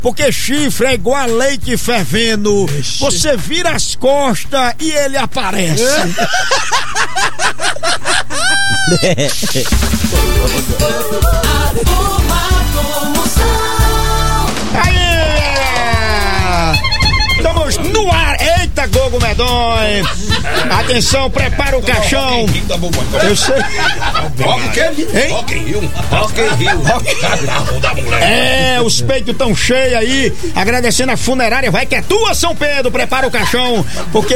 porque chifre é igual a leite fervendo. Você vira as costas e ele aparece. Aí! Estamos no ar! Eita, Gogo Medonho! Atenção, prepara o caixão! Eu sei! Rock in Rio! É, os peitos tão cheios aí, agradecendo a funerária, vai que é tua, São Pedro, prepara o caixão, porque...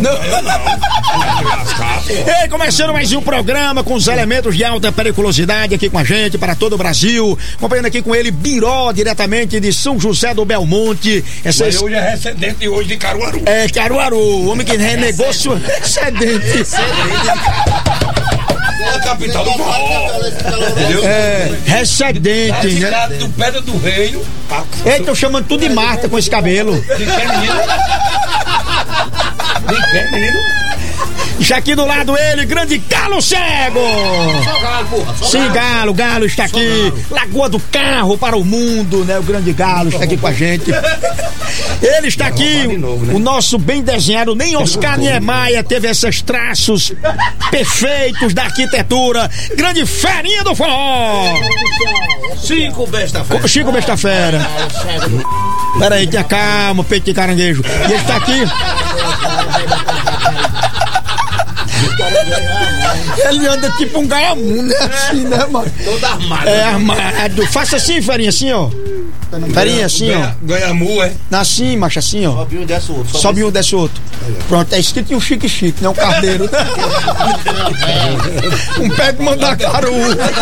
Ei, começando mais um programa com os elementos de alta periculosidade aqui com a gente, para todo o Brasil, acompanhando aqui com ele, Biró, diretamente de São José do Belmonte. Hoje é recendente hoje de Caruaru. É, Caruaru, o homem que renegou sua recendente. É a capital do forró. Entendeu? É, recendente, né? Do Pedra do Reino. Ei, tô chamando tudo de Marta com esse cabelo. De quem, menino? De quem, menino? Já aqui do lado ele, grande Galo Cego! Só Galo, porra. Sim, Galo está aqui. Lagoa do Carro para o mundo, né? O grande Galo está aqui com a gente. Ele está aqui, o nosso bem desenhado, nem Oscar Niemeyer teve esses traços perfeitos da arquitetura. Grande Ferinha do Forró! Chico Besta-fera. Chico Besta-fera. Pera aí, tenha calma, peito de caranguejo. E ele está aqui. Ele anda tipo um gaiamu, né? Assim, né, mano? Todo armado. É, armado. Faça assim, Ferinha, assim, ó. Ferinha, assim, ó. Gaiamu, é? Assim, macho, assim, ó. Sobe um, desce o outro. Sobe um, desce o outro. Pronto, é escrito em um chique-chique, não um carneiro. Um pé de mandacaru.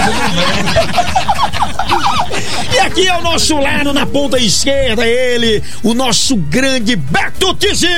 E aqui é o nosso lado, na ponta esquerda, ele, o nosso grande Beto Tizil.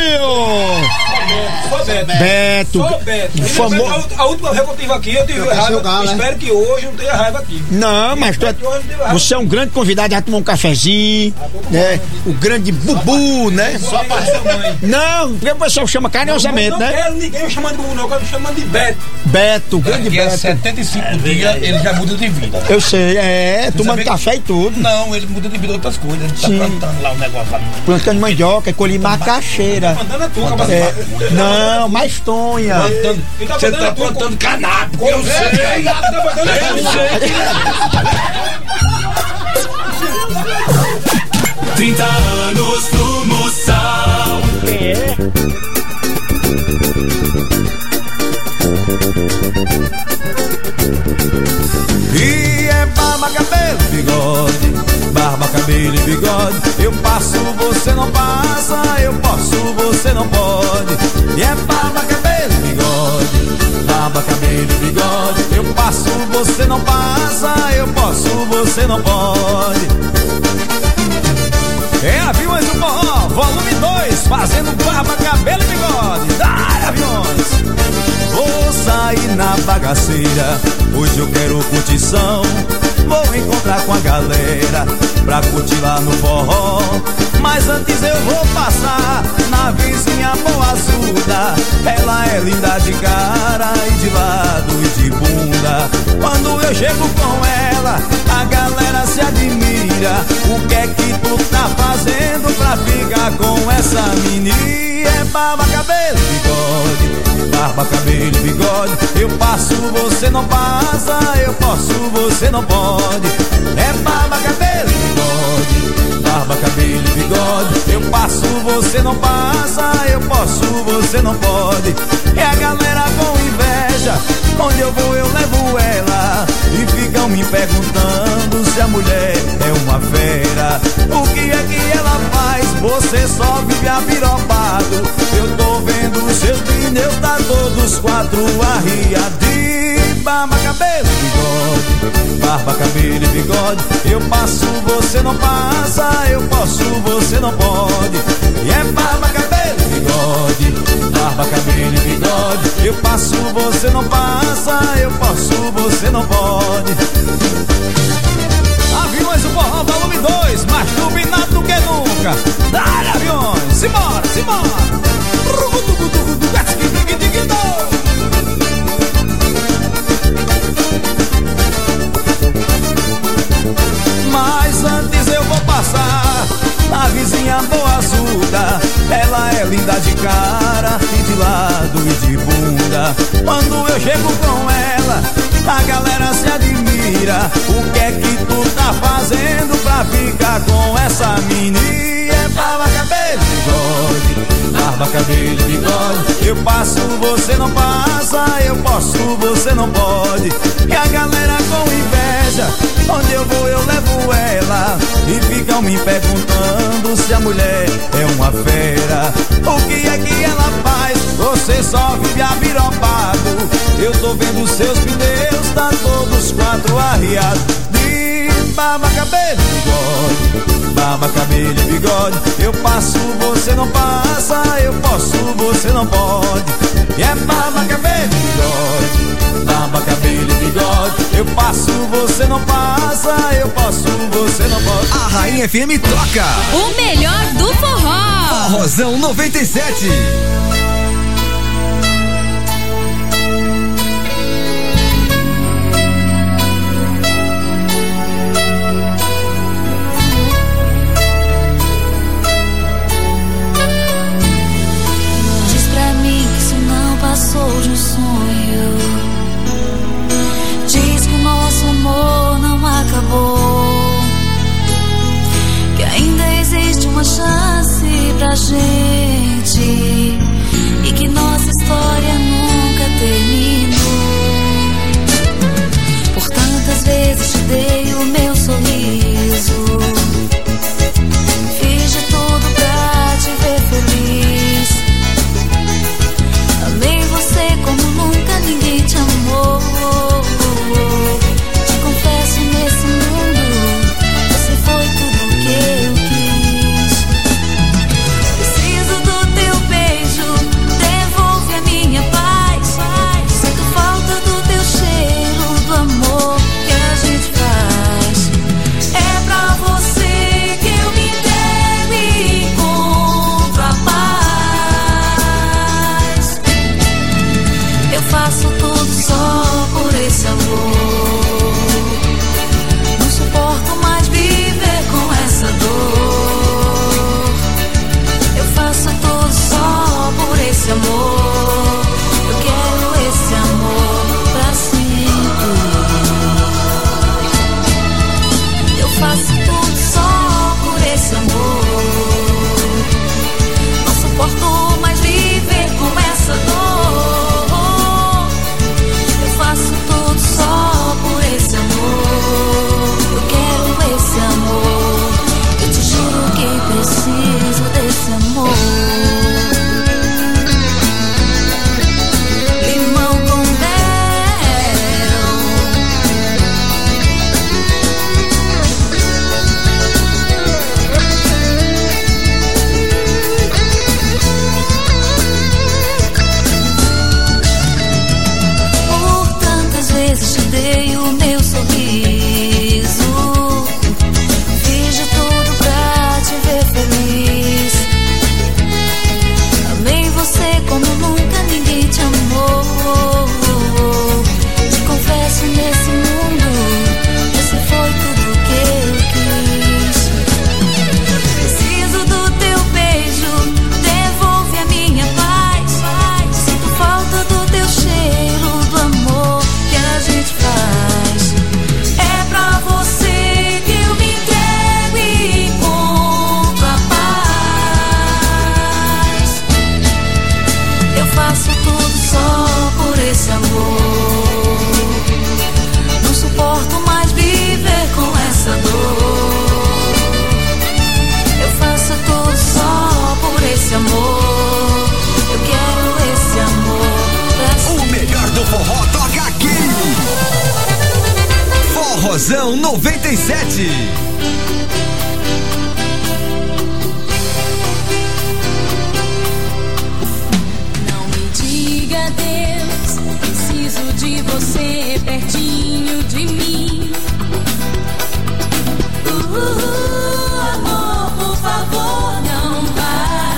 Beto. Famoso. A última vez que eu estive aqui, eu tive raiva. Espero que hoje não tenha raiva aqui. Não, mas você é um grande convidado, já tomou um cafezinho, né? O grande Bubu, né? Só para sua mãe. Não, porque o pessoal chama carinhosamente, né? Não quero ninguém chamando de Bubu, não. Eu quero chamando de Beto. Beto, grande Daqui a Beto. 75 dias ele já muda de vida. Eu sei, tomando café e tudo. Não, ele muda de vida outras coisas. Ele tá Sim. plantando lá um negócio lá. Plantando mandioca, colhi macaxeira. Mandando a tua, Não, mais tonha. Você tá plantando canábis. Eu sei. Eu sei. 30 anos do Moção. E é barba, cabelo, bigode. Barba, cabelo e bigode. Eu passo, você não passa. Eu posso, você não pode. E é barba, cabelo e bigode. Barba, cabelo e bigode. Eu passo, você não passa. Eu posso, você não pode. É Aviões do Forró, volume 2, fazendo barba, cabelo e bigode. Dai, Aviões! Vou sair na bagaceira, hoje eu quero curtição. Vou encontrar com a galera pra curtir lá no forró. Mas antes eu vou passar na vizinha boazuda. Ela é linda de cara e de lado e de bunda. Quando eu chego com ela, a galera se admira. O que é que tu tá fazendo pra ficar com essa menina? É barba, cabelo, bigode. Barba, cabelo e bigode. Eu passo, você não passa. Eu posso, você não pode. É barba, cabelo e bigode. Barba, cabelo e bigode. Eu passo, você não passa. Eu posso, você não pode. É a galera com inveja. Onde eu vou eu levo ela. E ficam me perguntando se a mulher é uma fera. O que é que ela faz? Você só vive apiropado. Eu tô vendo os seus pneus, tá todos quatro arriados. Barba, cabelo e bigode. Barba, cabelo e bigode. Eu passo, você não passa. Eu posso, você não pode. E é barba, cabelo e bigode. Barba, cabelo e bigode. Eu passo, você não passa. Eu posso, você não pode. Aviões do Forró, volume 2, mais turbinado do que nunca. Dá-lhe, Aviões, simbora, simbora. Mas antes eu vou passar vizinha boazuda. Ela é linda de cara e de lado e de bunda. Quando eu chego com ela, a galera se admira. O que é que tu tá fazendo pra ficar com essa menina? É barba, cabelo e bigode, barba, cabelo e bigode. Eu passo, você não passa, eu posso, você não pode. E a galera com inveja, onde eu vou eu levo ela. E ficam me perguntando se a mulher é uma fera. O que é que ela faz? Você só vive abiropado. Eu tô vendo seus pneus, tá todos quatro arriados. De barba, cabelo e bigode, barba, cabelo e bigode. Eu passo, você não passa, eu posso, você não pode. E é barba, cabelo e bigode, barba, cabelo e bigode. Eu passo, você não passa, eu posso, você não pode. A Rainha FM toca o melhor do forró. Forrozão 97. Passou de um sonho. Diz que o nosso amor não acabou, que ainda existe uma chance pra gente e que nossa história nunca terminou. Por tantas vezes te dei o meu sorriso, fiz de tudo pra te ver feliz. Amei você como nunca ninguém te amou. Te confesso, nesse mundo você foi tudo que eu quis. Preciso do teu beijo, devolve a minha paz. Sinto falta do teu cheiro, do amor que a gente faz. É pra você que eu me entrego e encontro a paz. Eu faço tudo só por esse amor. Não suporto mais viver com essa dor. Eu faço tudo só por esse amor. Eu quero esse amor pra sempre. Eu faço tudo só por esse amor. Não suporto mais viver com essa dor. Faço tudo só por esse amor. Eu quero esse amor. Eu te juro que preciso desse amor. Limão com mel. Por tantas vezes te dei o meu sorriso, fiz de tudo pra te ver feliz. Amei você como nunca ninguém te amou. Te confesso, nesse mundo você foi tudo que eu quis. Preciso do teu beijo, devolve a minha paz. Sinto falta do teu cheiro, do amor que a gente faz. É pra você que eu me entrego e encontro a paz. Eu faço tudo só por esse amor. Não suporto mais viver com essa dor. Eu faço tudo só por esse amor. Eu quero esse amor pra sempre. O melhor do forró toca aqui. Forrozão 97. Não me diga adeus, preciso de você pertinho de mim. Amor, por favor, não vá.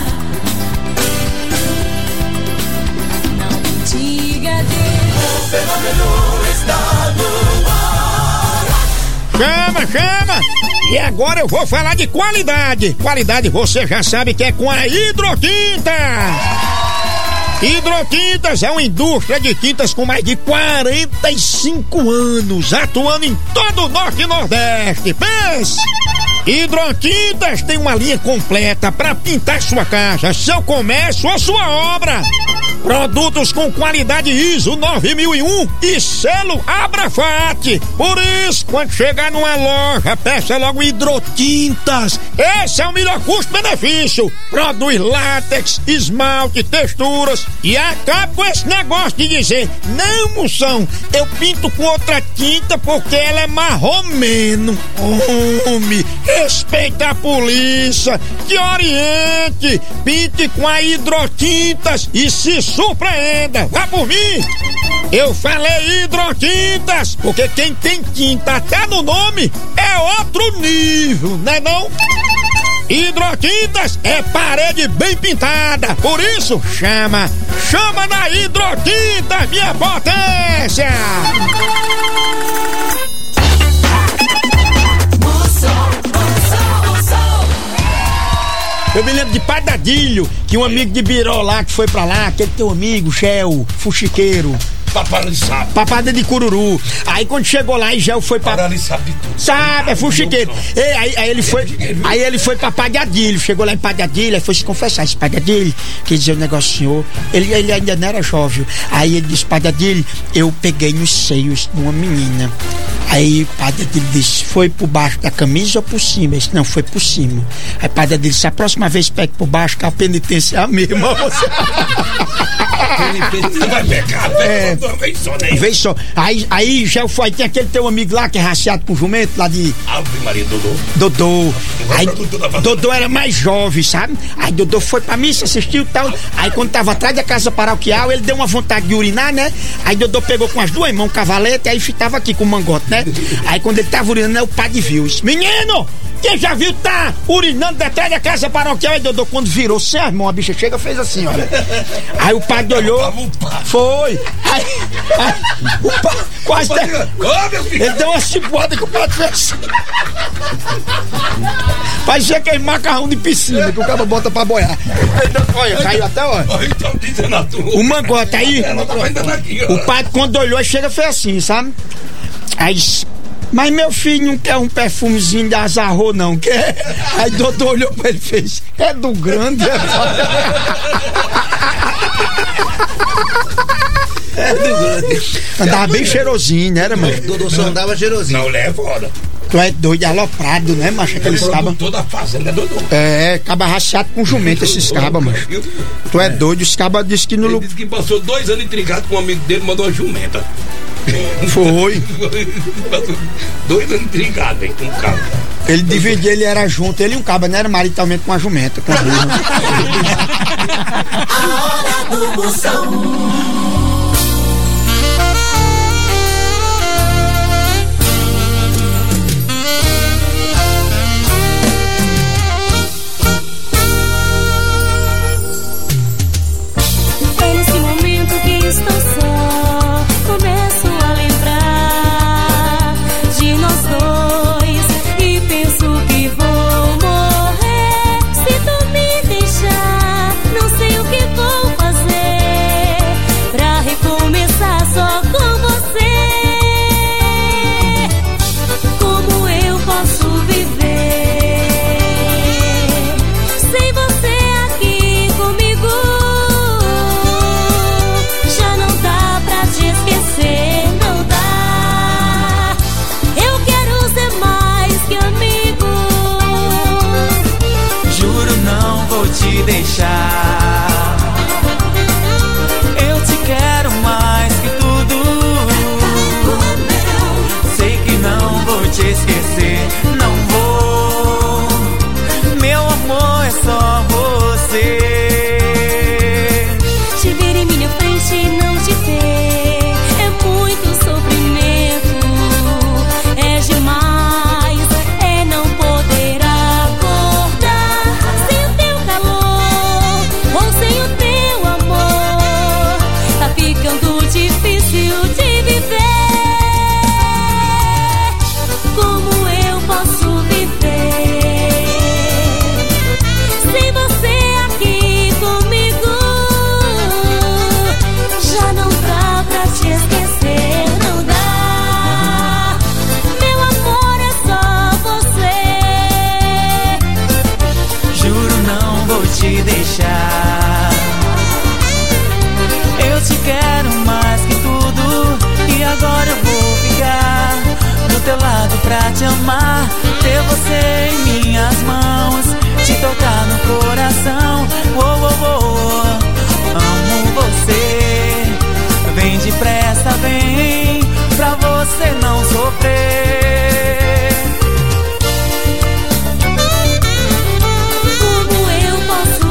Não me diga adeus. O fenômeno está no ar. Chama, chama! E agora eu vou falar de qualidade. Qualidade você já sabe que é com a Hidrotinta. Hidrotintas é uma indústria de tintas com mais de 45 anos, atuando em todo o Norte e Nordeste. Pense! Hidrotintas tem uma linha completa para pintar sua casa, seu comércio ou sua obra. Produtos com qualidade ISO 9001 e selo Abrafat. Por isso, quando chegar numa loja, peça logo Hidrotintas. Esse é o melhor custo-benefício. Produz látex, esmalte, texturas. E acaba com esse negócio de dizer: não, moção, eu pinto com outra tinta porque ela é marromeno. Homem, respeita a polícia, te oriente, pinte com a Hidrotintas e se surpreenda. Vá por mim! Eu falei Hidrotintas, porque quem tem tinta até no nome é outro nível, né não? Hidrotintas é parede bem pintada, por isso chama na Hidrotintas, minha potência! Eu me lembro de Padadilho, que um amigo de Biró lá, que foi pra lá, aquele teu amigo, Gel, fuxiqueiro. Papai não sabe. Papada de Cururu. Aí quando chegou lá, e Gel foi pra... Papai sabe de tudo. Sabe, é fuxiqueiro. Aí ele foi pra Padadilho. Chegou lá em Padadilho, aí foi se confessar. Esse Padadilho, quer dizer o negócio, senhor. Ele ainda não era jovem. Aí ele disse: Padadilho, eu peguei nos seios de uma menina. Aí Padadilho disse: foi por baixo da camisa ou por cima? Ele disse: não, foi por cima. Aí Padadilho disse: a próxima vez pegue por baixo, que a penitência é a mesma. Você vai pegar, uma vez só, né? Uma vez só. Aí já foi, tem aquele teu amigo lá que é raciado com jumento, lá de... Ave Maria, Dodô. Aí Dodô era mais jovem, sabe? Aí Dodô foi pra missa, assistiu e tal. Aí quando tava atrás da casa paroquial, ele deu uma vontade de urinar, né? Aí Dodô pegou com as duas mãos um cavalete, aí tava aqui com o mangote, né? Aí quando ele tava urinando, o padre viu isso: menino! Quem já viu tá urinando atrás da casa paroquial? Aí Dodô, quando virou sem as mãos, a bicha chega, fez assim, olha. Aí o padre olhou, foi. Aí o padre quase... Ele deu uma cipuada que o padre fez assim. Parecia aquele macarrão de piscina que o cara bota pra boiar. Olha, caiu até, olha. O mangote aí, o padre quando olhou, aí chega, fez assim, sabe? Aí disse: mas meu filho não quer um perfumezinho de azarro, não quer? Aí Dodô olhou pra ele e fez: é do grande, é do grande. Andava bem cheirosinho, né, era, mano? Dodô só andava cheirosinho. Não, leva. Tu é doido, aloprado, né, macho? Aqueles cabas. Toda a fazenda, Dodô. É, caba raciado com jumento, esses cabas, mano. Tu é doido, os cabas disse que no... Ele disse que passou 2 anos intrigado com um amigo dele, mandou uma jumenta. Foi. 2 anos intrigado, hein, com o cabo. Ele dividia, ele era junto, ele e um cabo, não era maritalmente com a jumenta, com a A hora do Moção. vou te deixar. Eu te quero mais que tudo, e agora eu vou ficar do teu lado pra te amar. Ter você em minhas mãos, te tocar no coração. Oh, oh, oh, amo você. Vem depressa, vem, pra você não sofrer. Como eu posso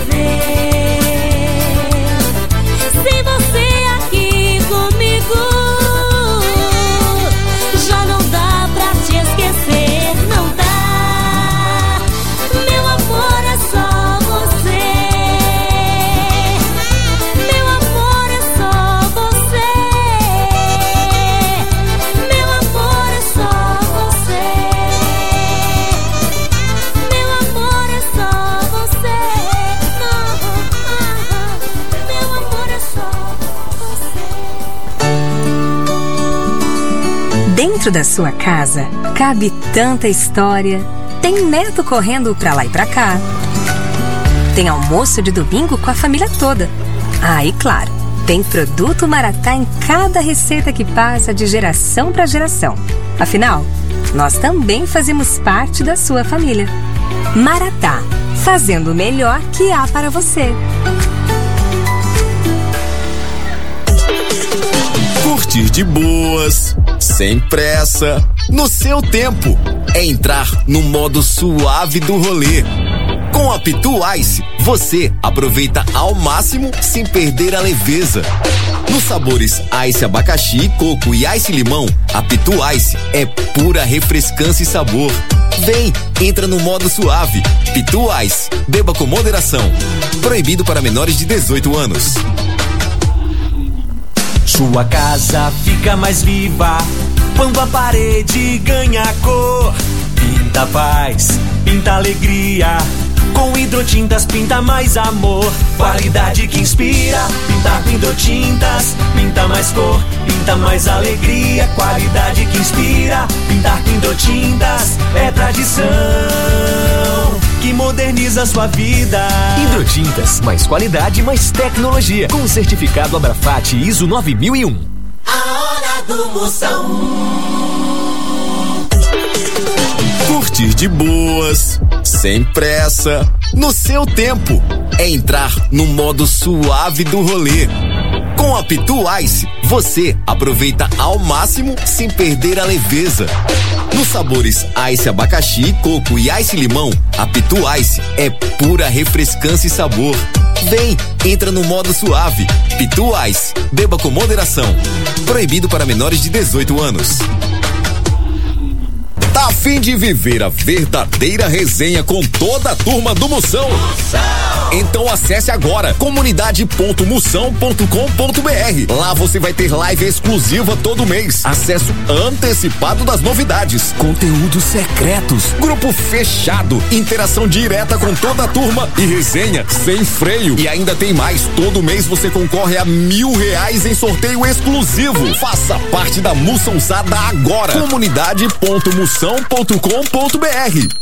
viver sem você aqui comigo? Já não dá pra te esquecer, não dá. Meu amor é só você. Meu amor é só você. Meu amor é só você. Meu amor é só você. Meu amor é só você. Dentro da sua casa, cabe tanta história. Tem neto correndo pra lá e pra cá. Tem almoço de domingo com a família toda. Ah, e claro, tem produto Maratá em cada receita que passa de geração pra geração. Afinal, nós também fazemos parte da sua família. Maratá, fazendo o melhor que há para você. Curtir de boas, sem pressa, no seu tempo. É entrar no modo suave do rolê. Com a Pitu Ice, você aproveita ao máximo sem perder a leveza. Nos sabores Ice Abacaxi, Coco e Ice Limão, a Pitu Ice é pura refrescância e sabor. Vem, entra no modo suave. Pitu Ice, beba com moderação. Proibido para menores de 18 anos. Sua casa fica mais viva quando a parede ganha cor. Pinta paz, pinta alegria. Com Hidrotintas pinta mais amor. Qualidade que inspira. Pintar com Hidrotintas, pinta mais cor, pinta mais alegria. Qualidade que inspira. Pintar com Hidrotintas é tradição que moderniza a sua vida. Hidrotintas, mais qualidade, mais tecnologia. Com o certificado Abrafat ISO 9001. A hora do Moção. Curtir de boas, sem pressa, no seu tempo. É entrar no modo suave do rolê. Com a Pitu Ice, você aproveita ao máximo sem perder a leveza. Nos sabores Ice Abacaxi, Coco e Ice Limão, a Pitu Ice é pura refrescância e sabor. Vem, entra no modo suave. Pitu Ice, beba com moderação. Proibido para menores de 18 anos. Tá a fim de viver a verdadeira resenha com toda a turma do Moção? Então acesse agora comunidade.moção.com.br. Lá você vai ter live exclusiva todo mês, acesso antecipado das novidades, conteúdos secretos, grupo fechado, interação direta com toda a turma e resenha sem freio. E ainda tem mais, todo mês você concorre a R$1.000 em sorteio exclusivo. Faça parte da Moçãozada agora. comunidade.moção.com.br.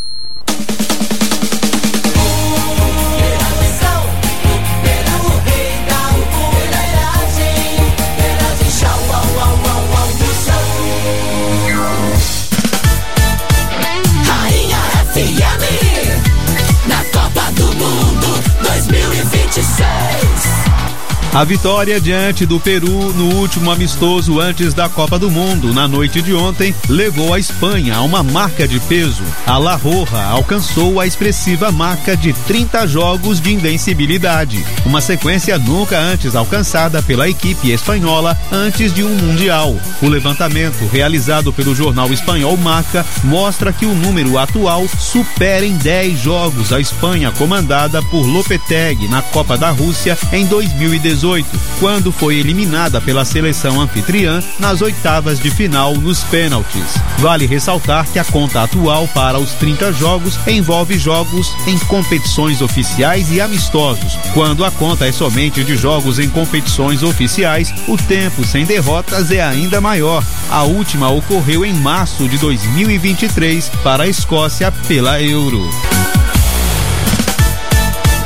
A vitória diante do Peru no último amistoso antes da Copa do Mundo, na noite de ontem, levou a Espanha a uma marca de peso. A La Roja alcançou a expressiva marca de 30 jogos de invencibilidade, uma sequência nunca antes alcançada pela equipe espanhola antes de um Mundial. O levantamento realizado pelo jornal espanhol Marca mostra que o número atual supera em 10 jogos a Espanha comandada por Lopetegui na Copa da Rússia em 2018. Quando foi eliminada pela seleção anfitriã nas oitavas de final nos pênaltis. Vale ressaltar que a conta atual para os 30 jogos envolve jogos em competições oficiais e amistosos. Quando a conta é somente de jogos em competições oficiais, o tempo sem derrotas é ainda maior. A última ocorreu em março de 2023 para a Escócia pela Euro.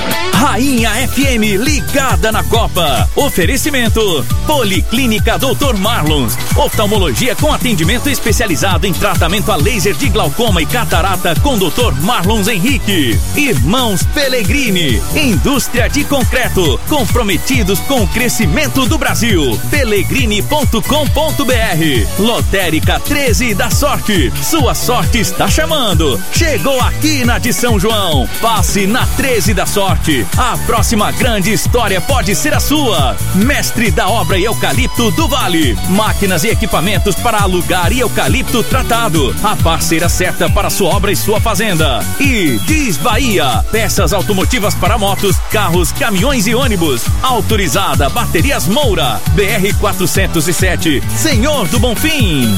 Linha FM ligada na Copa. Oferecimento Policlínica Dr. Marlons, oftalmologia com atendimento especializado em tratamento a laser de glaucoma e catarata com Dr. Marlons Henrique. Irmãos Pellegrini, indústria de concreto, comprometidos com o crescimento do Brasil. Pellegrini.com.br. Lotérica 13 da Sorte, sua sorte está chamando. Chegou aqui na de São João. Passe na 13 da Sorte. A próxima grande história pode ser a sua. Mestre da Obra e Eucalipto do Vale. Máquinas e equipamentos para alugar e eucalipto tratado. A parceira certa para sua obra e sua fazenda. E Diz Bahia. Peças automotivas para motos, carros, caminhões e ônibus. Autorizada Baterias Moura. BR 407. Senhor do Bonfim.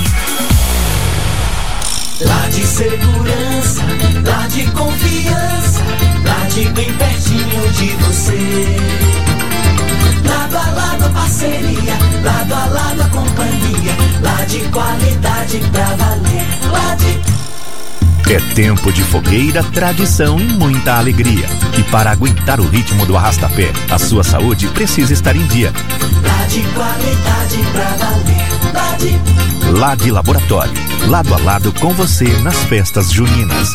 Lá de segurança, lá de confiança, lá de bem pertinho de você. Lado a lado parceria, lado a lado a companhia, lá de qualidade pra valer, lá de... É tempo de fogueira, tradição e muita alegria. E para aguentar o ritmo do arrastapé, a sua saúde precisa estar em dia. Lá de qualidade pra valer, lá de... Lá de Laboratório, lado a lado com você nas festas juninas.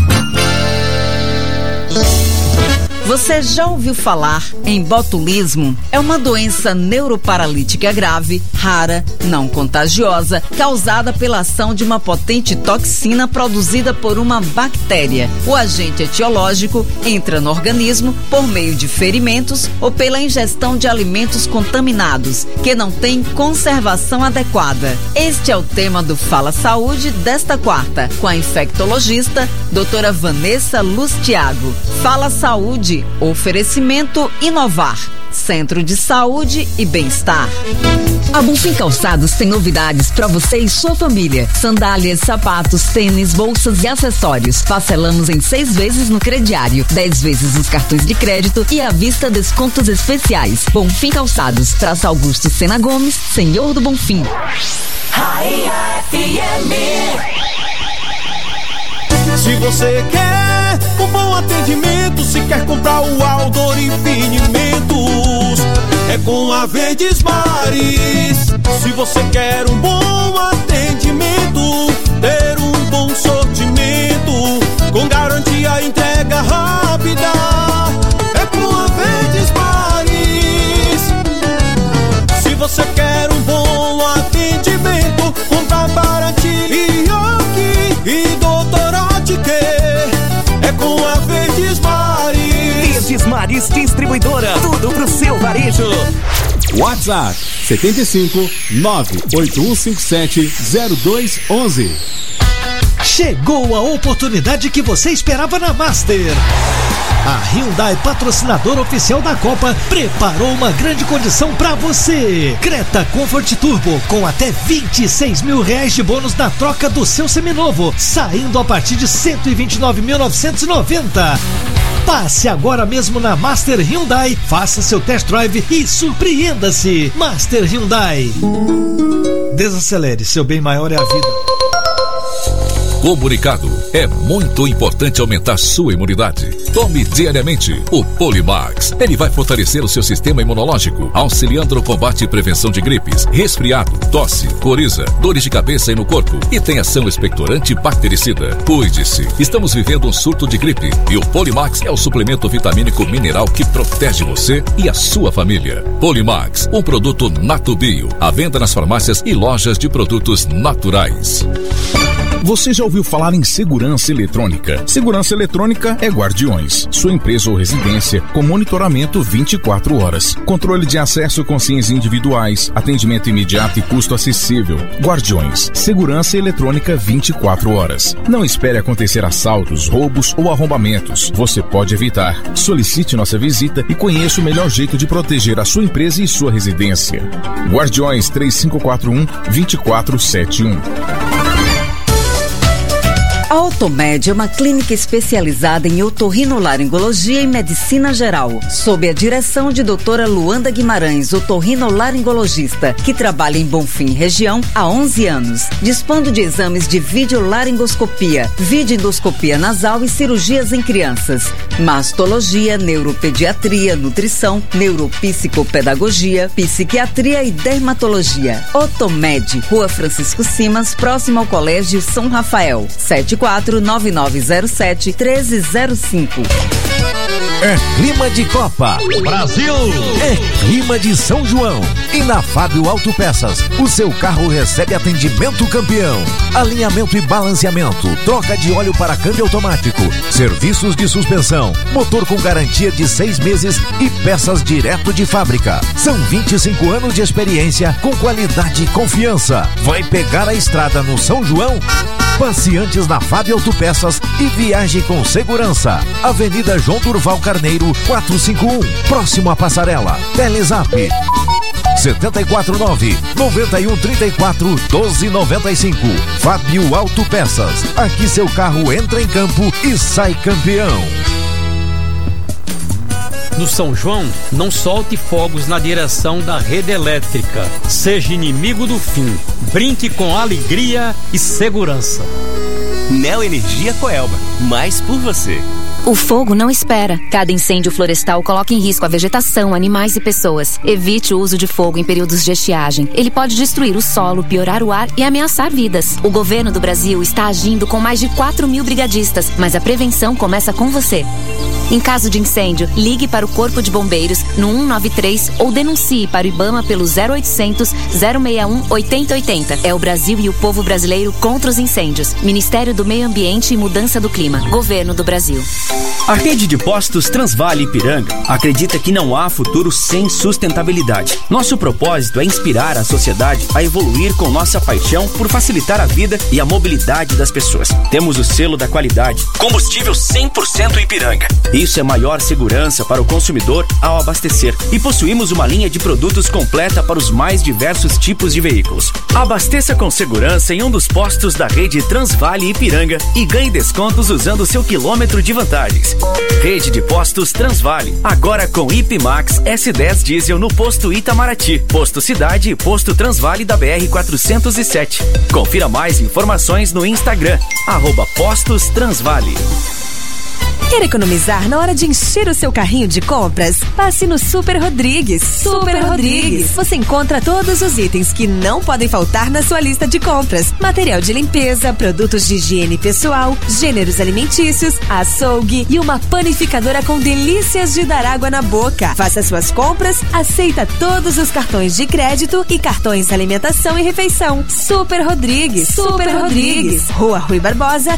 Você já ouviu falar em botulismo? É uma doença neuroparalítica grave, rara, não contagiosa, causada pela ação de uma potente toxina produzida por uma bactéria. O agente etiológico entra no organismo por meio de ferimentos ou pela ingestão de alimentos contaminados, que não têm conservação adequada. Este é o tema do Fala Saúde desta quarta, com a infectologista, doutora Vanessa Lustiago. Fala Saúde. Oferecimento Inovar, Centro de Saúde e Bem-Estar. A Bonfim Calçados tem novidades para você e sua família. Sandálias, sapatos, tênis, bolsas e acessórios. Parcelamos em 6 vezes no crediário, 10 vezes nos cartões de crédito e à vista descontos especiais. Bonfim Calçados, Praça Augusto Sena Gomes, Senhor do Bonfim. Se você quer um bom atendimento, se quer comprar o Aldor Infinimentos, é com a Verdes Mares. Se você quer um bom atendimento, ter um bom sortimento, com garantia e entrega rápida, é com a Verdes Mares. Se você quer um bom atendimento, comprar baratinho e doutor é com a Verdes Mares. Verdes Mares Distribuidora, tudo pro seu varejo. WhatsApp 75 98157 0211. Chegou a oportunidade que você esperava na Master. A Hyundai, patrocinadora oficial da Copa, preparou uma grande condição para você. Creta Comfort Turbo, com até R$26 mil de bônus na troca do seu seminovo, saindo a partir de R$129.990. Passe agora mesmo na Master Hyundai, faça seu test drive e surpreenda-se. Master Hyundai. Desacelere, seu bem maior é a vida. Comunicado. É muito importante aumentar sua imunidade. Tome diariamente o Polimax. Ele vai fortalecer o seu sistema imunológico, auxiliando no combate e prevenção de gripes, resfriado, tosse, coriza, dores de cabeça e no corpo, e tem ação expectorante e bactericida. Cuide-se. Estamos vivendo um surto de gripe e o Polimax é o suplemento vitamínico mineral que protege você e a sua família. Polimax, um produto Natubio, à venda nas farmácias e lojas de produtos naturais. Você já ouviu falar em segurança eletrônica? Segurança eletrônica é Guardiões, sua empresa ou residência com monitoramento 24 horas, controle de acesso com senhas individuais, atendimento imediato e custo acessível. Guardiões, segurança eletrônica 24 horas. Não espere acontecer assaltos, roubos ou arrombamentos. Você pode evitar. Solicite nossa visita e conheça o melhor jeito de proteger a sua empresa e sua residência. Guardiões 3541-2471. A Otomed é uma clínica especializada em otorrinolaringologia e medicina geral, sob a direção de doutora Luanda Guimarães, otorrinolaringologista, que trabalha em Bonfim, região, há 11 anos, dispondo de exames de videolaringoscopia, videoendoscopia nasal e cirurgias em crianças, mastologia, neuropediatria, nutrição, neuropsicopedagogia, psiquiatria e dermatologia. Otomed, Rua Francisco Simas, próximo ao Colégio São Rafael, 749907-1305. É clima de Copa. Brasil! É clima de São João. E na Fábio Autopeças, o seu carro recebe atendimento campeão. Alinhamento e balanceamento, troca de óleo para câmbio automático, serviços de suspensão, motor com garantia de 6 meses e peças direto de fábrica. São 25 anos de experiência com qualidade e confiança. Vai pegar a estrada no São João? Passe antes na Fábio Autopeças e viaje com segurança. Avenida João Durval Carneiro, 451, próximo à Passarela. Telezap 749-9134-1295. Fábio Autopeças. Aqui seu carro entra em campo e sai campeão. No São João, não solte fogos na direção da rede elétrica. Seja inimigo do fim. Brinque com alegria e segurança. Neoenergia Coelba. Mais por você. O fogo não espera. Cada incêndio florestal coloca em risco a vegetação, animais e pessoas. Evite o uso de fogo em períodos de estiagem. Ele pode destruir o solo, piorar o ar e ameaçar vidas. O governo do Brasil está agindo com mais de 4.000 brigadistas, mas a prevenção começa com você. Em caso de incêndio, ligue para o Corpo de Bombeiros no 193 ou denuncie para o IBAMA pelo 0800 061 8080. É o Brasil e o povo brasileiro contra os incêndios. Ministério do Meio Ambiente e Mudança do Clima. Governo do Brasil. A rede de postos Transvale Ipiranga acredita que não há futuro sem sustentabilidade. Nosso propósito é inspirar a sociedade a evoluir com nossa paixão por facilitar a vida e a mobilidade das pessoas. Temos o selo da qualidade, combustível 100% Ipiranga. Isso é maior segurança para o consumidor ao abastecer. E possuímos uma linha de produtos completa para os mais diversos tipos de veículos. Abasteça com segurança em um dos postos da rede Transvale Ipiranga e ganhe descontos usando o seu quilômetro de vantagens. Rede de postos Transvale, agora com Ipimax S10 Diesel no posto Itamaraty, posto Cidade e posto Transvale da BR-407. Confira mais informações no Instagram, @Postos Transvale. Quer economizar na hora de encher o seu carrinho de compras? Passe no Super Rodrigues. Super Rodrigues. Você encontra todos os itens que não podem faltar na sua lista de compras. Material de limpeza, produtos de higiene pessoal, gêneros alimentícios, açougue e uma panificadora com delícias de dar água na boca. Faça suas compras, aceita todos os cartões de crédito e cartões alimentação e refeição. Super Rodrigues. Super Rodrigues. Rua Rui Barbosa,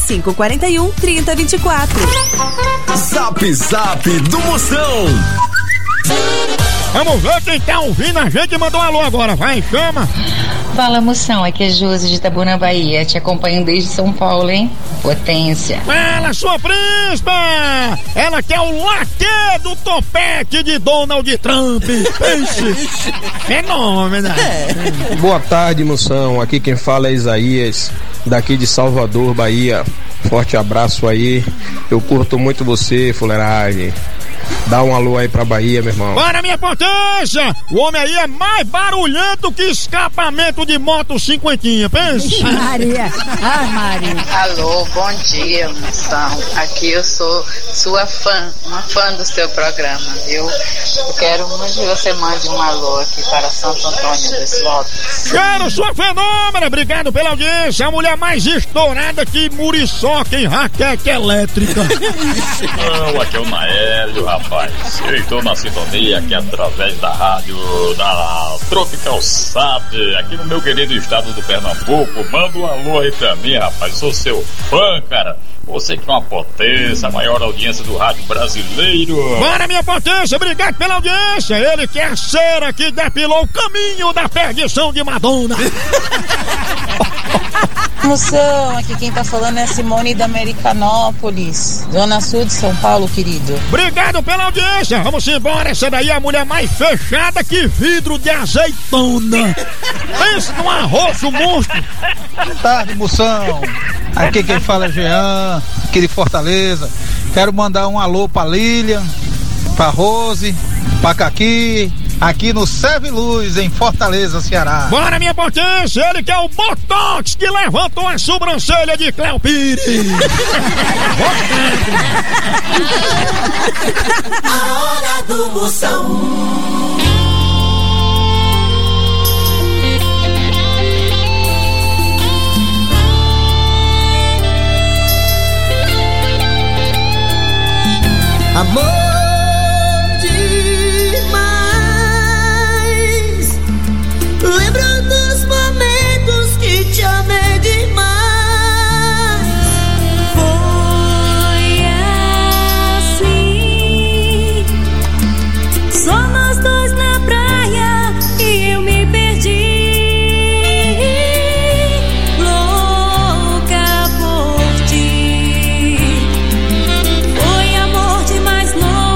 3541-3024. Zap Zap do Moção. Vamos ver quem tá ouvindo a gente e mandou um alô agora. Vai, chama. Fala, Moção, aqui é Josi de Itabuna, Bahia. Te acompanho desde São Paulo, hein? Potência. Fala, sua príncipa! Ela que é o laque do topete de Donald Trump. Fenômeno. Boa tarde, Moção. Aqui quem fala é Isaías, daqui de Salvador, Bahia. Forte abraço aí. Eu curto muito você, fuleiragem. Dá um alô aí pra Bahia, meu irmão. Bora, minha potência! O homem aí é mais barulhento que escapamento de moto cinquentinha, pensa? Maria! Ah, Maria! Alô, bom dia, Moção. Aqui eu sou sua fã, uma fã do seu programa, viu? Eu quero muito que você mande um alô aqui para Santo Antônio dos Lopes. Quero, sua fenômena! Obrigado pela audiência. A mulher mais estourada que muriçoca em raquete elétrica. Não, aqui é o Naélio, rapaz. Eu estou na sintonia aqui através da rádio da Tropical Sat, aqui no meu querido estado do Pernambuco. Manda um alô aí pra mim, rapaz. Sou seu fã, cara. Você que é uma potência, a maior audiência do rádio brasileiro. Bora, minha potência, obrigado pela audiência. Ele que é a cera que depilou o caminho da perdição de Madonna. Moção, aqui quem tá falando é Simone da Americanópolis, Zona Sul de São Paulo, querido. Obrigado pela audiência. Vamos embora. Essa daí é a mulher mais fechada que vidro de azeitona. Pensa num arroz monstro. Boa tarde, Moção. Aqui quem fala é Jean, aqui de Fortaleza. Quero mandar um alô pra Lilian, pra Rose, pra Caqui, aqui no Serve Luz, em Fortaleza, Ceará. Bora, minha potência, ele que é o Botox que levantou a sobrancelha de Cléo Pires. A hora do Moção. Amor demais, lembro dos momentos que te amei demais. Foi assim, só nós dois na praia e eu me perdi. Louca por ti, foi amor demais louco.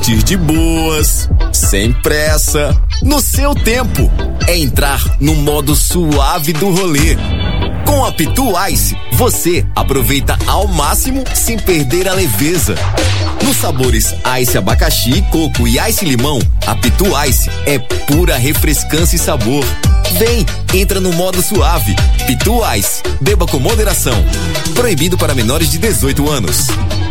Curtir de boas, sem pressa, no seu tempo. É entrar no modo suave do rolê. Com a Pitu Ice, você aproveita ao máximo sem perder a leveza. Nos sabores Ice abacaxi, coco e Ice limão, a Pitu Ice é pura refrescância e sabor. Vem, entra no modo suave. Pitu Ice, beba com moderação. Proibido para menores de 18 anos.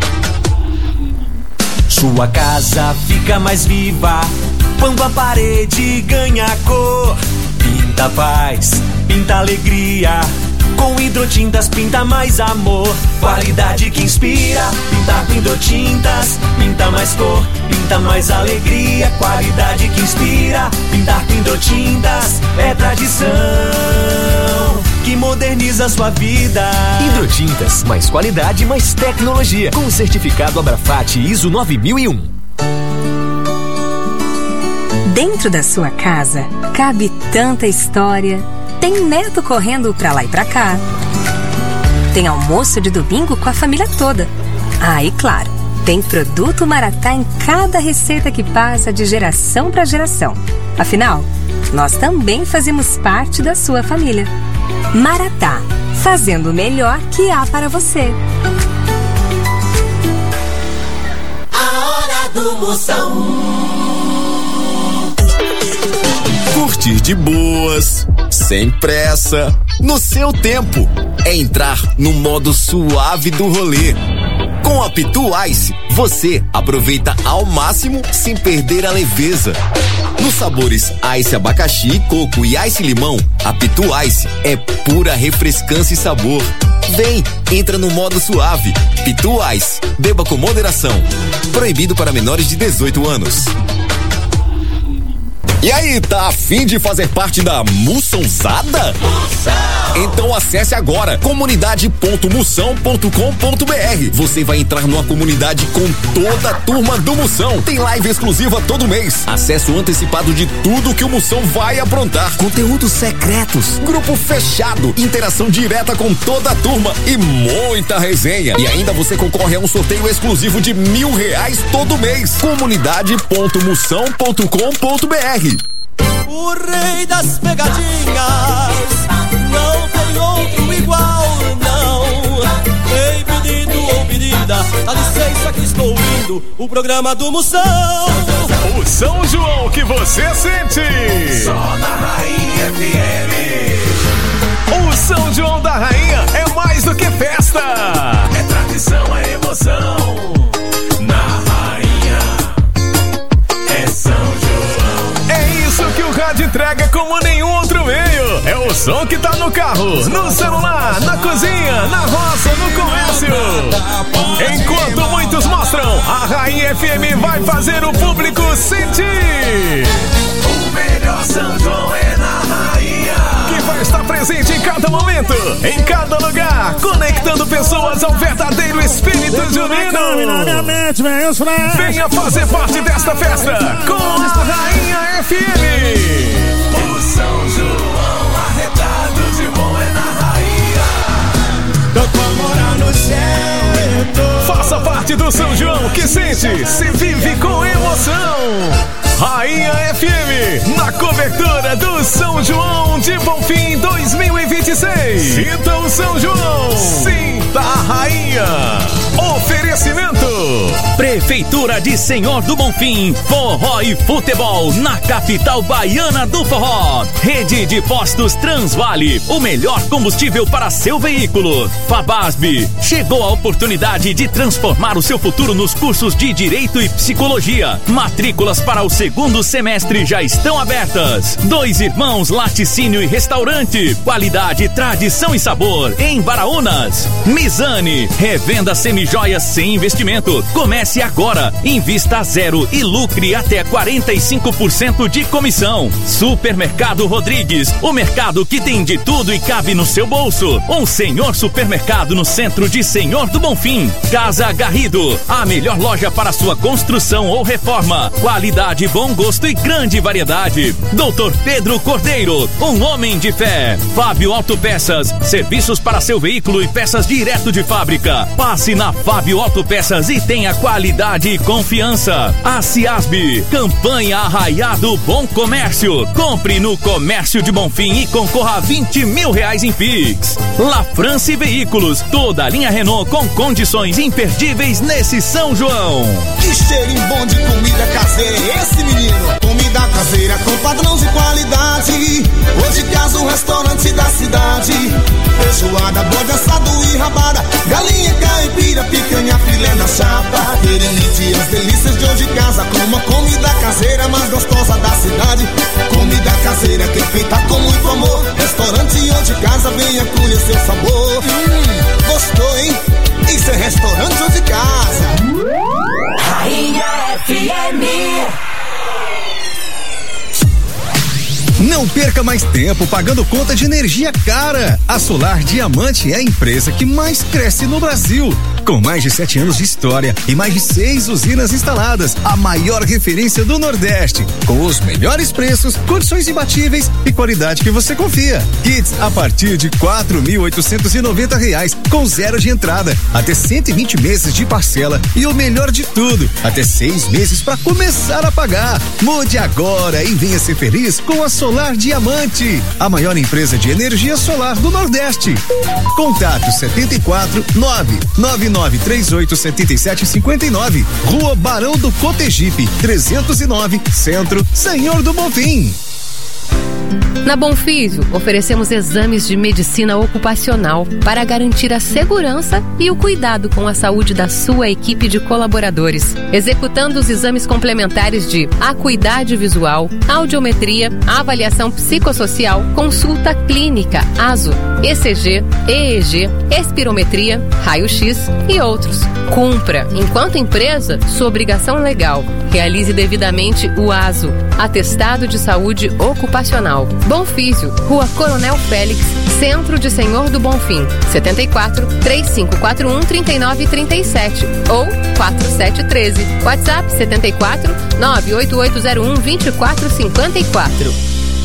Sua casa fica mais viva quando a parede ganha cor. Pinta paz, pinta alegria. Com Hidrotintas pinta mais amor. Qualidade que inspira. Pintar com Hidrotintas pinta mais cor, pinta mais alegria. Qualidade que inspira. Pintar com Hidrotintas é tradição que moderniza a sua vida. Hidrotintas, mais qualidade, mais tecnologia. Com o certificado Abrafat ISO 9001. Dentro da sua casa, cabe tanta história. Tem neto correndo pra lá e pra cá. Tem almoço de domingo com a família toda. Ah, e claro, tem produto Maratá em cada receita que passa de geração pra geração. Afinal, nós também fazemos parte da sua família. Maratá, fazendo o melhor que há para você. A hora do Moção. Curtir de boas, sem pressa, no seu tempo. É entrar no modo suave do rolê. Com a Pitu Ice, você aproveita ao máximo sem perder a leveza. Nos sabores Ice abacaxi, coco e Ice limão, a Pitu Ice é pura refrescância e sabor. Vem, entra no modo suave. Pitu Ice, beba com moderação. Proibido para menores de 18 anos. E aí, tá a fim de fazer parte da Moçãozada? Então acesse agora comunidade.moção.com.br. Você vai entrar numa comunidade com toda a turma do Moção. Tem live exclusiva todo mês, acesso antecipado de tudo que o Moção vai aprontar, conteúdos secretos, grupo fechado, interação direta com toda a turma e muita resenha. E ainda você concorre a um sorteio exclusivo de R$1.000 todo mês. comunidade.moção.com.br. O rei das pegadinhas não tem outro igual, não. Ei, pedido ou pedida, dá licença que estou ouvindo o programa do Moção. O São João que você sente. Só na Rainha FM. O São João da Rainha é mais do que festa. É tradição, é emoção. Na Rainha é São João. É isso que o rádio entrega como nenhum outro meio. É o som que tá no carro, no celular, na cozinha, na roça, no comércio. Enquanto muitos mostram, a Rainha FM vai fazer o público sentir. O melhor São João é na Rainha. Que vai estar presente em cada momento, em cada lugar, conectando pessoas ao verdadeiro espírito junino. Venha fazer parte desta festa com a Rainha FM. O São João arretado de bom é na Rainha. Tô pra morar no céu. Faça parte do São João que sente, se vive com emoção. Rainha FM, na cobertura do São João de Bonfim 2026. Sinta o São João, sinta a Rainha. Oferecimento: Prefeitura de Senhor do Bonfim, forró e futebol na capital baiana do forró. Rede de postos Transvale, o melhor combustível para seu veículo. Fabasb, chegou a oportunidade de transformar o seu futuro nos cursos de Direito e Psicologia. Matrículas para o segundo semestre já estão abertas. Dois Irmãos Laticínio e Restaurante, qualidade, tradição e sabor em Baraúnas. Mizane, revenda semijoias sem investimento. Comece agora, invista a zero e lucre até 45% de comissão. Supermercado Rodrigues, o mercado que tem de tudo e cabe no seu bolso. Um Senhor Supermercado no centro de Senhor do Bonfim. Casa Garrido, a melhor loja para sua construção ou reforma. Qualidade, bom gosto e grande variedade. Doutor Pedro Cordeiro, um homem de fé. Fábio Autopeças, serviços para seu veículo e peças direto de fábrica. Passe na Fábio Autopeças e tenha tenha qualidade e confiança. A Ciasb, campanha Arraiado Bom Comércio. Compre no Comércio de Bonfim e concorra a R$20 mil em Pix. La France Veículos, toda a linha Renault com condições imperdíveis nesse São João. Que cheirinho bom de comida caseira é esse, menino? Comida caseira com padrão de qualidade. Hoje casa o restaurante da cidade. Feijoada, bode assado e rabada, galinha caipira, picanha, filé na chapa. Peremite, as delícias de hoje casa com uma comida caseira mais gostosa da cidade. Comida caseira que é feita com muito amor. Restaurante onde casa, venha conhecer o sabor. Gostou, hein? Isso é restaurante onde casa. Rainha FM. Não perca mais tempo pagando conta de energia cara. A Solar Diamante é a empresa que mais cresce no Brasil. Com mais de 7 anos de história e mais de 6 usinas instaladas, a maior referência do Nordeste. Com os melhores preços, condições imbatíveis e qualidade que você confia. Kits a partir de R$4.890, com 0 de entrada, até 120 meses de parcela e o melhor de tudo, até 6 meses para começar a pagar. Mude agora e venha ser feliz com a Solar Diamante, a maior empresa de energia solar do Nordeste. Contato 74 99938 7759, Rua Barão do Cotegipe 309, Centro, Senhor do Bonfim. Na Bonfísio, oferecemos exames de medicina ocupacional para garantir a segurança e o cuidado com a saúde da sua equipe de colaboradores, executando os exames complementares de acuidade visual, audiometria, avaliação psicossocial, consulta clínica, ASO, ECG, EEG, espirometria, raio-x e outros. Cumpra, enquanto empresa, sua obrigação legal. Realize devidamente o ASO, Atestado de Saúde Ocupacional. Bonfísio, Rua Coronel Félix, Centro de Senhor do Bonfim, 74 3541 3937 ou 4713. WhatsApp 74 98801 2454.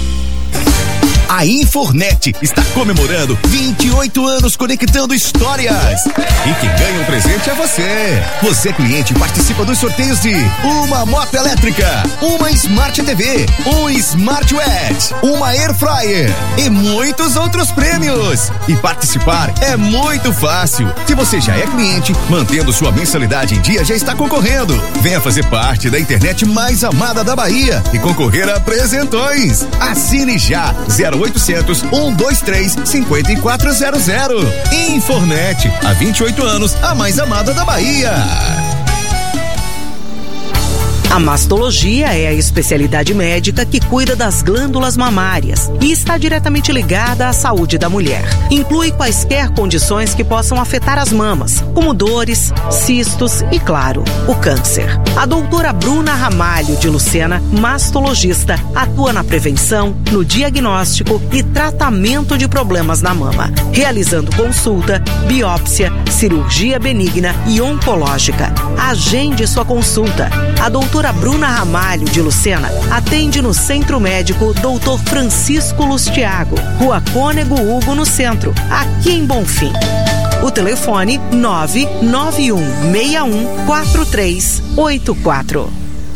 A Infornet está comemorando 28 anos conectando histórias. E quem ganha um presente é você. Você, cliente, participa dos sorteios de uma moto elétrica, uma Smart TV, um Smartwatch, uma Air Fryer e muitos outros prêmios. E participar é muito fácil. Se você já é cliente, mantendo sua mensalidade em dia, já está concorrendo. Venha fazer parte da internet mais amada da Bahia e concorrer a presentões. Assine já 0800 123 5400. Infornet, há 28 anos, a mais amada da Bahia. A mastologia é a especialidade médica que cuida das glândulas mamárias e está diretamente ligada à saúde da mulher. Inclui quaisquer condições que possam afetar as mamas, como dores, cistos e, claro, o câncer. A doutora Bruna Ramalho de Lucena, mastologista, atua na prevenção, no diagnóstico e tratamento de problemas na mama, realizando consulta, biópsia, cirurgia benigna e oncológica. Agende sua consulta. A doutora Bruna Ramalho de Lucena atende no Centro Médico Dr. Francisco Lustiago, Rua Cônego Hugo, no centro, aqui em Bonfim. O telefone 991614384.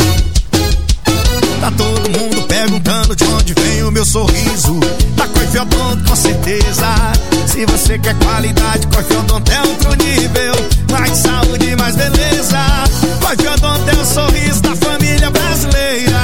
Tá todo mundo perguntando de onde vem o meu sorriso. Da Coife Odonto, com certeza. Se você quer qualidade, Coife Odonto é outro nível. Mais saúde, mais beleza. Coife Odonto é o sorriso da família brasileira.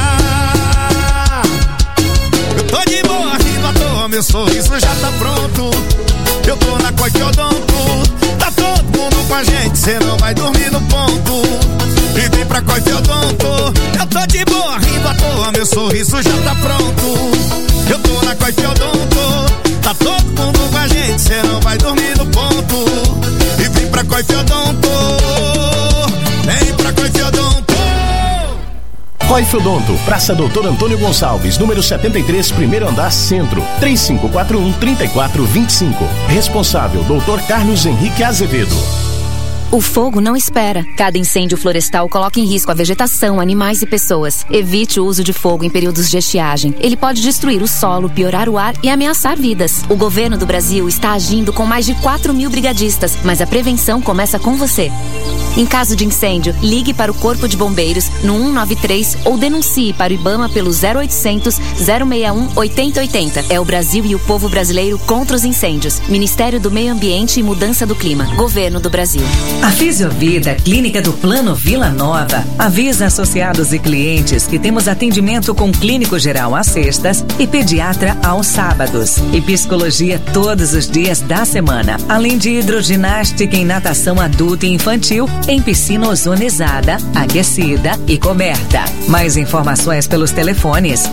Eu tô de boa, rindo à toa, meu sorriso já tá pronto. Eu tô na Coife Odonto. Tá todo mundo com a gente, cê não vai dormir no ponto. E vem pra Coife Odonto. Eu tô de boa, rindo à toa, meu sorriso já tá pronto. Eu tô na Coife Odonto. Tá todo mundo com a gente, cê não vai dormir no ponto. E vem pra Coife Odonto. Vem pra Coife Odonto. Coife Odonto, Praça Doutor Antônio Gonçalves, número 73, primeiro andar, Centro, 3541-3425. Responsável, Dr. Carlos Henrique Azevedo. O fogo não espera. Cada incêndio florestal coloca em risco a vegetação, animais e pessoas. Evite o uso de fogo em períodos de estiagem. Ele pode destruir o solo, piorar o ar e ameaçar vidas. O governo do Brasil está agindo com mais de 4.000 brigadistas, mas a prevenção começa com você. Em caso de incêndio, ligue para o Corpo de Bombeiros no 193 ou denuncie para o IBAMA pelo 0800 061 8080. É o Brasil e o povo brasileiro contra os incêndios. Ministério do Meio Ambiente e Mudança do Clima. Governo do Brasil. A Fisiovida, clínica do Plano Vila Nova, avisa associados e clientes que temos atendimento com clínico geral às sextas e pediatra aos sábados. E psicologia todos os dias da semana. Além de hidroginástica em natação adulta e infantil em piscina ozonizada, aquecida e coberta. Mais informações pelos telefones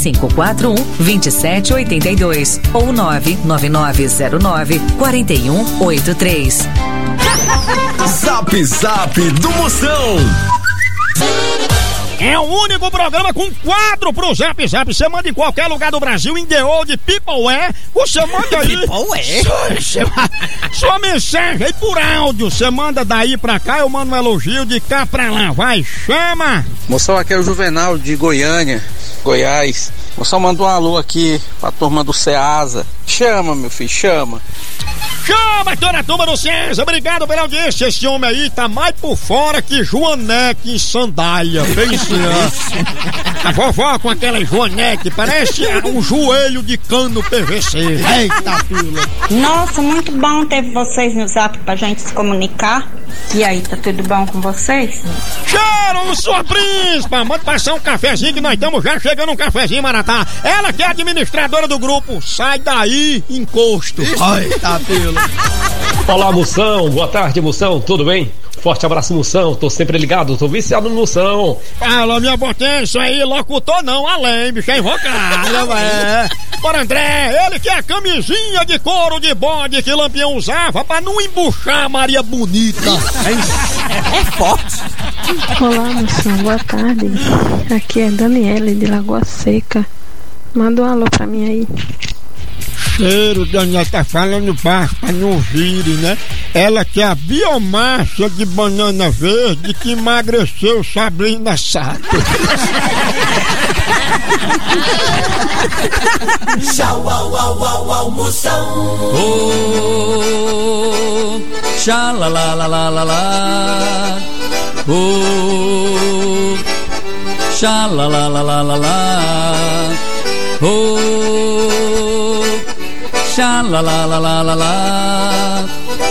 3541-2782 ou 99909-4183. Zap Zap do Moção. É o único programa com quadro pro Zap Zap. Você manda em qualquer lugar do Brasil, em The Old People você manda aí sua mensagem aí por áudio. Você manda daí pra cá, eu mando um elogio de cá pra lá. Vai, chama! Moção, aqui é o Juvenal de Goiânia, Goiás. Moção, manda um alô aqui pra turma do Ceasa. Chama, meu filho, chama. Chama toda a turma do César, obrigado pela audiência. Esse homem aí tá mais por fora que Joaneque em sandália. Bem assim, a vovó com aquela Joaneque, parece um joelho de cano PVC. Eita, fila. Nossa, muito bom ter vocês no Zap pra gente se comunicar. E aí, tá tudo bom com vocês? Cheiro, sua príncipa! Manda passar um cafezinho que nós estamos já chegando um cafezinho, Maratá. Ela que é a administradora do grupo. Sai daí, encosto. Eita, fila. Olá, Moção, boa tarde, Moção, tudo bem? Forte abraço, Moção, tô sempre ligado, tô viciado no Moção. Fala, minha botinha, isso aí, locutor não, além, bicho, é invocado, Bora, André, ele que é a camisinha de couro de bode que Lampião usava pra não embuchar a Maria Bonita. É forte. Olá, Moção, boa tarde. Aqui é Daniele de Lagoa Seca. Manda um alô pra mim aí. Cheiro, Daniel tá falando baixo pra não ouvirem, né? Ela que é a biomassa de banana verde que emagreceu Sabrina Sato. Tchau, au, au, au, au, Moção. Oh, xa la la la la la la. Oh, xa la la la la la la. Oh, xa la la la la la la.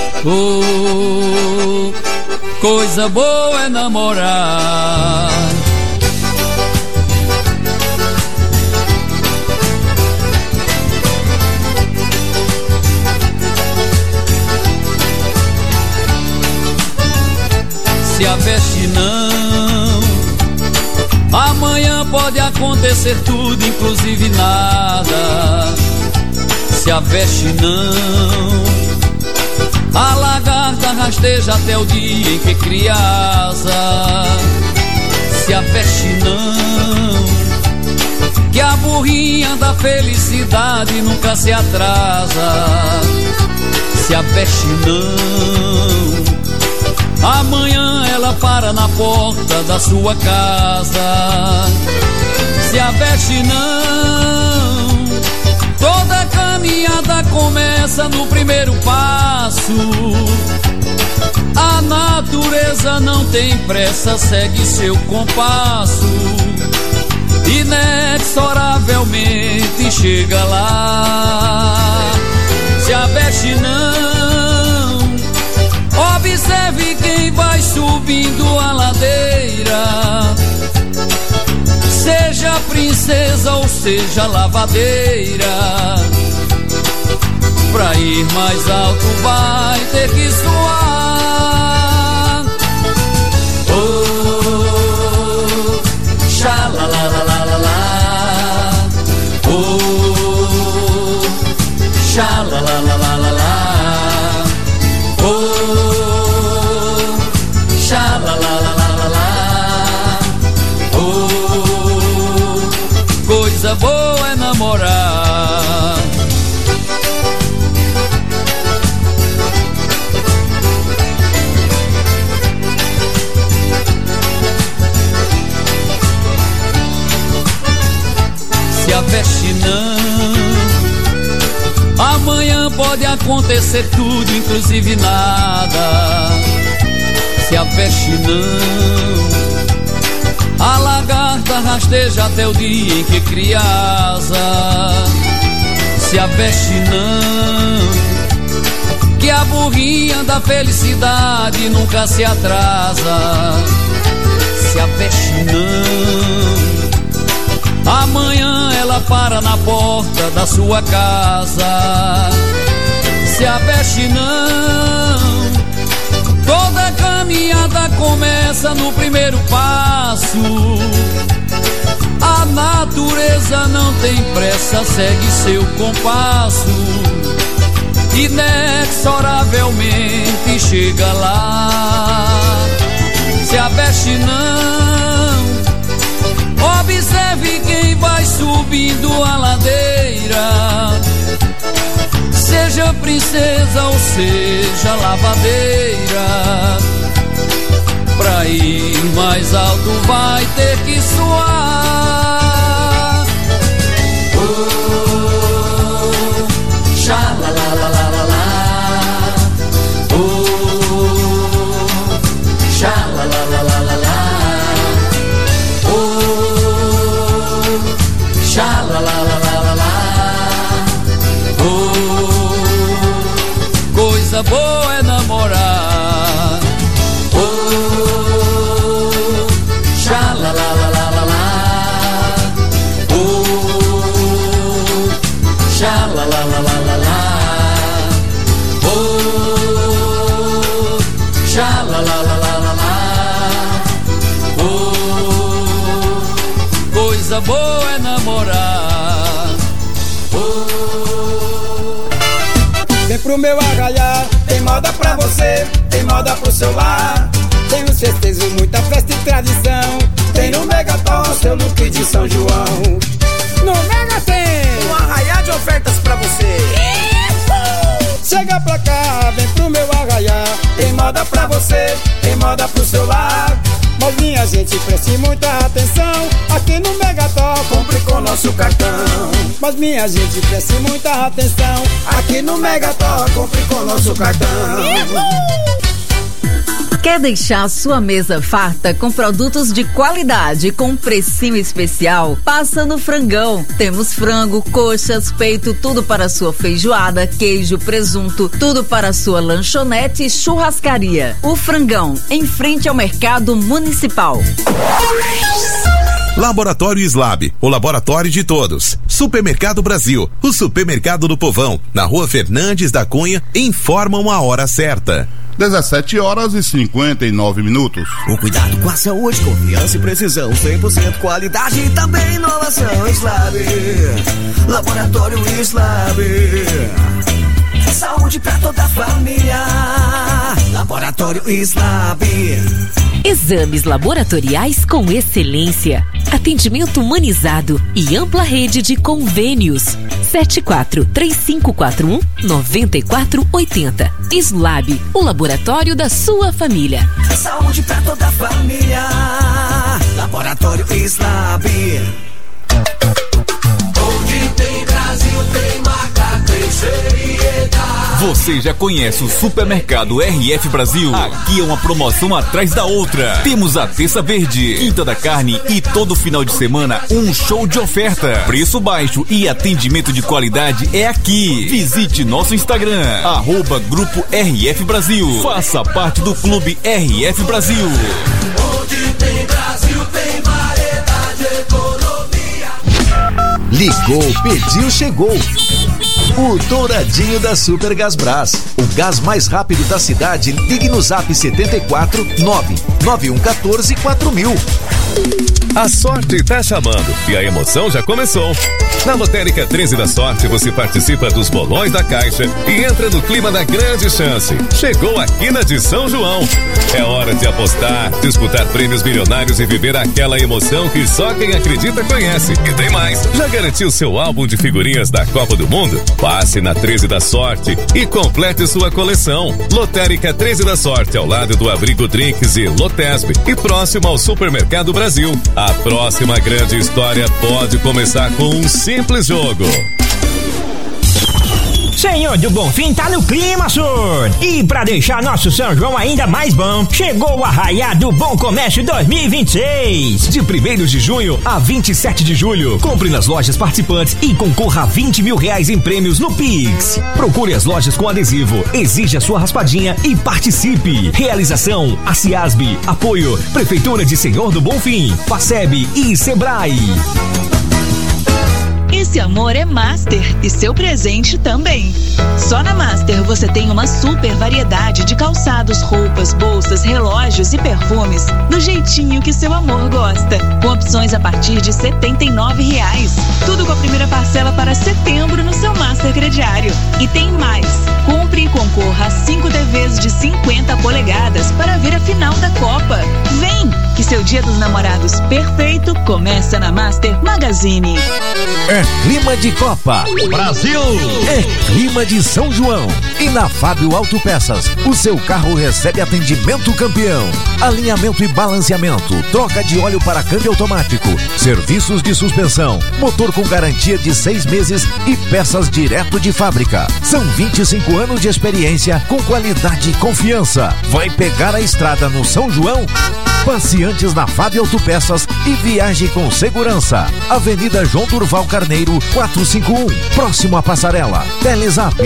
Oh, coisa boa é namorar. Se aveste não, amanhã pode acontecer tudo, inclusive nada. Se aveste não, a lagarta rasteja até o dia em que cria asa. Se aveste não, que a burrinha da felicidade nunca se atrasa. Se aveste não, amanhã ela para na porta da sua casa. Se aveste não, toda caminhada começa no primeiro passo. A natureza não tem pressa, segue seu compasso. Inexoravelmente chega lá. Se aveste não, observe quem vai subindo a ladeira. Seja princesa ou seja lavadeira, pra ir mais alto vai ter que suar. Oh, xa la la la la la la. Oh, xa la la la la la la. Oh, xa la la la la la la. Oh, coisa boa é namorar. Se aveste não, amanhã pode acontecer tudo, inclusive nada. se aveste não. A lagarta rasteja até o dia em que cria asa. Se aveste não, que a burrinha da felicidade nunca se atrasa. Se aveste não, amanhã ela para na porta da sua casa. Se aveste não, toda caminhada começa no primeiro passo. A natureza não tem pressa, segue seu compasso. Inexoravelmente chega lá. Se aveste não, observe quem vai subindo a ladeira. Seja princesa ou seja lavadeira, pra ir mais alto vai ter que suar. Oh, xalalalala. Oh, xalalalala. Oh, xalalalala. Oh, coisa boa é namorar. Oh, xalalalala. Oh, xalalalala. Oh, xalalalala. Oh, coisa boa é namorar. Vem pro meu arraiá, tem moda pra você, tem moda pro seu lar. Tem os festejos, muita festa e tradição. Tem no Megatol seu look de São João. No Mega tem um arraiá de ofertas pra você. Chega pra cá, vem pro meu arraiá. Tem moda pra você, tem moda pro seu lar. Mas minha gente, preste muita atenção. Aqui no Megatol, compre com nosso cartão. Mas minha gente, preste muita atenção. Aqui no Megatol, compre com nosso cartão. Quer deixar sua mesa farta com produtos de qualidade com um precinho especial? Passa no Frangão. Temos frango, coxas, peito, tudo para sua feijoada, queijo, presunto, tudo para sua lanchonete e churrascaria. O Frangão, em frente ao Mercado Municipal. Laboratório Slab, o laboratório de todos. Supermercado Brasil, o supermercado do povão, na Rua Fernandes da Cunha, informam a hora certa. 17h59. O cuidado com a saúde, confiança e precisão, 100% qualidade e também inovação. Slab, Laboratório Slab, saúde pra toda a família. Laboratório Slab. Exames laboratoriais com excelência, atendimento humanizado e ampla rede de convênios. 74-3541-9480. Slab, o laboratório da sua família. Saúde pra toda a família. Laboratório Slab. Onde tem Brasil, tem marca, tem seriedade. Você já conhece o Supermercado RF Brasil? Aqui é uma promoção atrás da outra. Temos a Terça Verde, Quinta da Carne e todo final de semana um show de oferta. Preço baixo e atendimento de qualidade é aqui. Visite nosso Instagram, @Grupo RF Brasil. Faça parte do Clube RF Brasil. Onde tem Brasil, tem variedade, economia. Ligou, pediu, chegou. O Douradinho da Super Gasbras. O gás mais rápido da cidade. Ligue no Zap 74 99114 4000. A sorte tá chamando e a emoção já começou. Na Lotérica 13 da Sorte você participa dos bolões da Caixa e entra no clima da grande chance. Chegou a quina de São João. É hora de apostar, disputar prêmios milionários e viver aquela emoção que só quem acredita conhece. E tem mais. Já garantiu seu álbum de figurinhas da Copa do Mundo? Passe na 13 da Sorte e complete sua coleção. Lotérica 13 da Sorte, ao lado do Abrigo Drinks e Lotesp e próximo ao Supermercado Brasil. A próxima grande história pode começar com um simples jogo. Senhor do Bonfim tá no clima, senhor. E pra deixar nosso São João ainda mais bom, chegou o Arraiá do Bom Comércio 2026. De 1º de junho a 27 de julho. Compre nas lojas participantes e concorra a R$20 mil em prêmios no Pix. Procure as lojas com adesivo, exija sua raspadinha e participe. Realização: a Ciasb. Apoio: Prefeitura de Senhor do Bonfim, Faceb e Sebrae. Esse amor é Master e seu presente também. Só na Master você tem uma super variedade de calçados, roupas, bolsas, relógios e perfumes do jeitinho que seu amor gosta. Com opções a partir de R$ 79,00. Tudo com a primeira parcela para setembro no seu Master crediário. E tem mais. Compre e concorra a 5 TVs de 50 polegadas para ver a final da Copa. Vem, que seu Dia dos Namorados perfeito começa na Master Magazine. É clima de Copa. Brasil. É clima de São João. E na Fábio Autopeças, o seu carro recebe atendimento campeão. Alinhamento e balanceamento, troca de óleo para câmbio automático, serviços de suspensão, motor com garantia de 6 meses e peças direto de fábrica. São 25 anos de experiência com qualidade e confiança. Vai pegar a estrada no São João? Passe antes na Fábio Autopeças e viaje com segurança. Avenida João Durval Carneiro, 451, próximo à Passarela. Telezap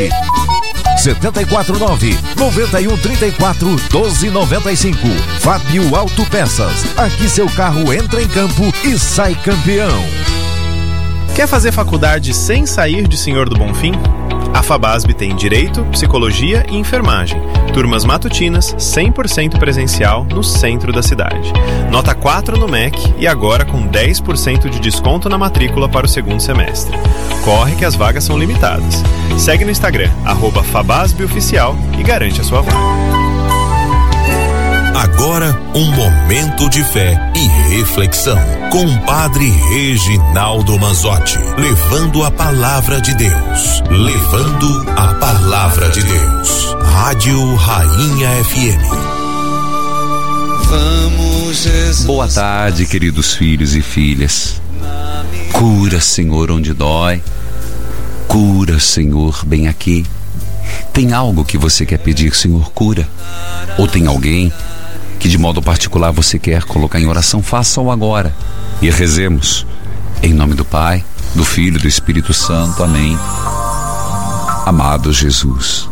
749-9134-1295. Fábio Autopeças. Aqui seu carro entra em campo e sai campeão. Quer fazer faculdade sem sair de Senhor do Bonfim? A FABASB tem Direito, Psicologia e Enfermagem. Turmas matutinas, 100% presencial no centro da cidade. Nota 4 no MEC e agora com 10% de desconto na matrícula para o segundo semestre. Corre que as vagas são limitadas. Segue no Instagram, @FABASBOficial e garante a sua vaga. Agora, um momento de fé e reflexão com o Padre Reginaldo Manzotti, levando a palavra de Deus. Levando a palavra de Deus. Rádio Rainha FM. Vamos, Jesus. Boa tarde, queridos filhos e filhas. Cura, Senhor, onde dói. Cura, Senhor, bem aqui. Tem algo que você quer pedir, Senhor, cura? Ou tem alguém que de modo particular você quer colocar em oração? Faça-o agora e rezemos em nome do Pai, do Filho e do Espírito Santo. Amém. Amado Jesus,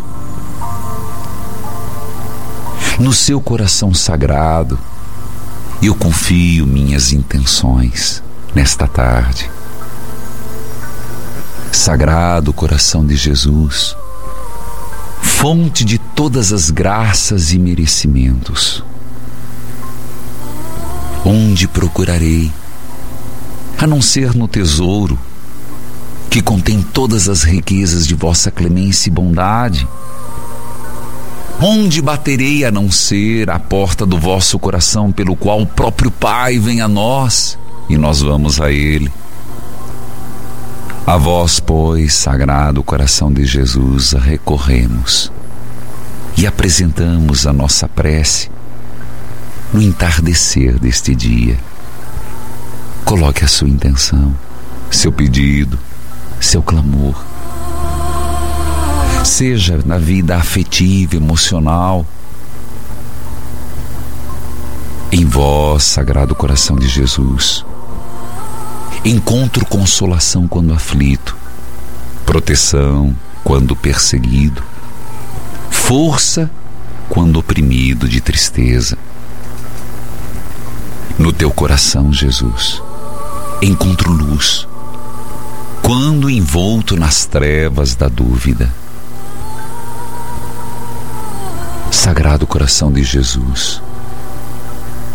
no seu coração sagrado eu confio minhas intenções nesta tarde. Sagrado coração de Jesus, fonte de todas as graças e merecimentos, onde procurarei, a não ser no tesouro que contém todas as riquezas de vossa clemência e bondade? Onde baterei a não ser a porta do vosso coração, pelo qual o próprio Pai vem a nós e nós vamos a Ele? A vós, pois, sagrado coração de Jesus, recorremos e apresentamos a nossa prece no entardecer deste dia. Coloque a sua intenção, seu pedido, seu clamor. Seja na vida afetiva, emocional. Em vós, sagrado coração de Jesus, encontro consolação quando aflito, proteção quando perseguido, força quando oprimido de tristeza. No teu coração, Jesus, encontro luz quando envolto nas trevas da dúvida. Sagrado coração de Jesus,